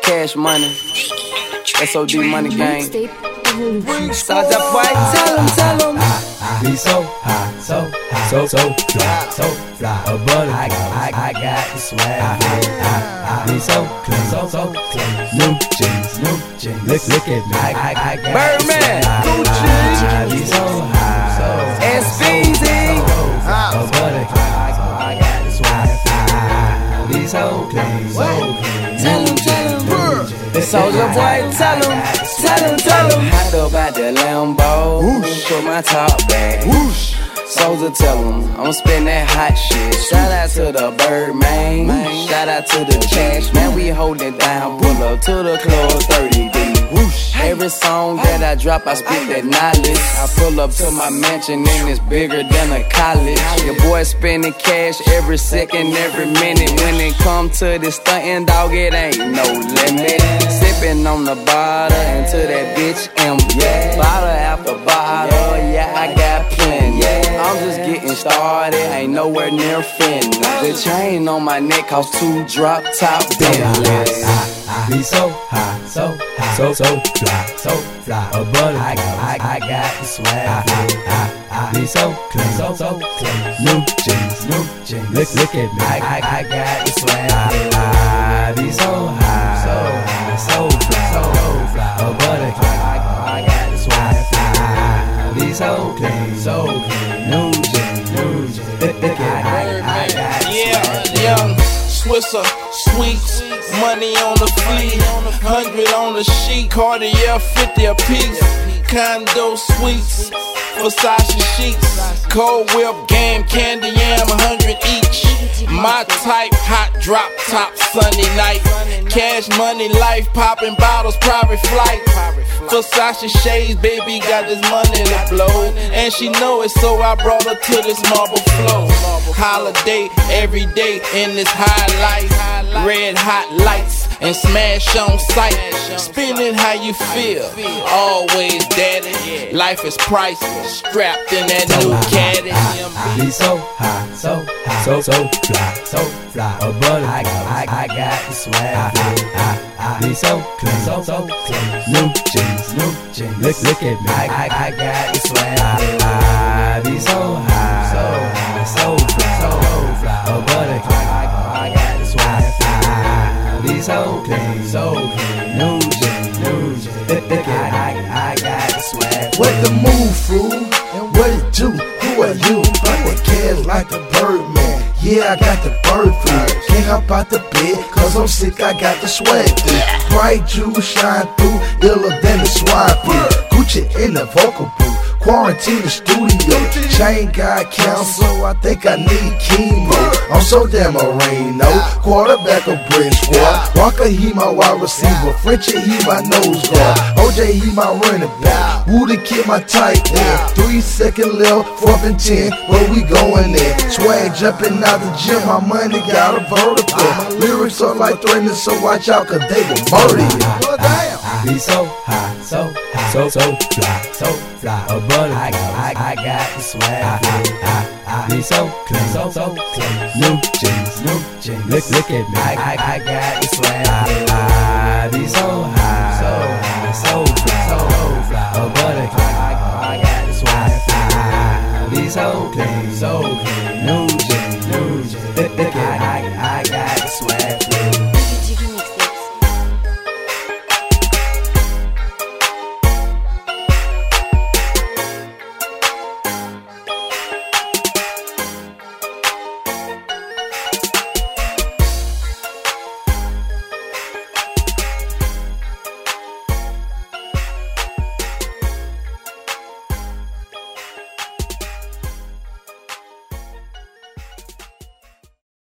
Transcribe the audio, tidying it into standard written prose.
Cash Money, SOD Money Gang. Soulja Boy, tell him. Be so high, so fly. A butter, I got the swag. Be so clean. New jeans. Look at me. I got Birdman, Gucci. Be so high, SBZ. A butter, I got the swag. Be so clean. Tell him. The Soulja Boy, tell him. Hot up out the Lambo, put my top back. Soulja tell him, I'ma spin that hot shit. Shout out to the Birdman, shout out to the Cash Man. We hold it down, pull up to the club 30 deep. Every song that I drop, I spit that knowledge. I pull up to my mansion and it's bigger than a college. Your boy spending cash every second, every minute. When it come to this stuntin', dog, it ain't no limit. Sippin' on the bottle until that bitch empty. Bottle after bottle, yeah, I got plenty. I'm just getting started, ain't nowhere near finished. The chain on my neck cost 2 drop top Bentleys. Be so high, so fly. A butter, I got the swag. Be so clean. New jeans. Look at me. I got the swag. Be so high, so fly. A butter, I got the swag. Be so clean. New jeans. Look at me. I got the swag. Young Swisser, sweets, money on the fleet, 100 on the sheet, Cartier 50 a piece, condo suites, Versace sheets, Cold Whip, game, candy yam, 100 each. My type, hot drop top, Sunday night. Cash money, life, popping bottles, private flight. Versace shades, baby got this money to blow, and she know it, so I brought her to this marble flow. Holiday every day in this high life, red hot lights and smash on sight. Spin it how you feel, always daddy. Life is priceless, strapped in that new caddy. Be so high, so fly. A butter, I got the swag. Be so clean. New jeans. Look at me. I got the swag. Be so high, so fly. A butter, I got the swag. Be so clean. New jeans. Look at me. I got the swag. What the move, fool? And what it do? Who are you? I'm the cash like the Birdman. Yeah, I got the bird flu. Can't hop out the bed, cause I'm sick, I got the swag. Bright jewels shine through, iller than the swine flu. Gucci in the vocal booth, quarantine the studio. Chain got cancer, I think I need chemo. I'm so damn Moreno, quarterback of Bridge Squad. Walker, he my wide receiver. Frenchie, he my nose guard. OJ, he my running back. Woody, kid, my tight end. 3 second left, 4th and 10, where we going there? Swag jumping out the gym, my money got a vertical. My lyrics are like threatening, so watch out, cause they will murder you. Be so high, so fly. A butter, I got the swag. Be so clean. New jeans. Look at me. I got the swag.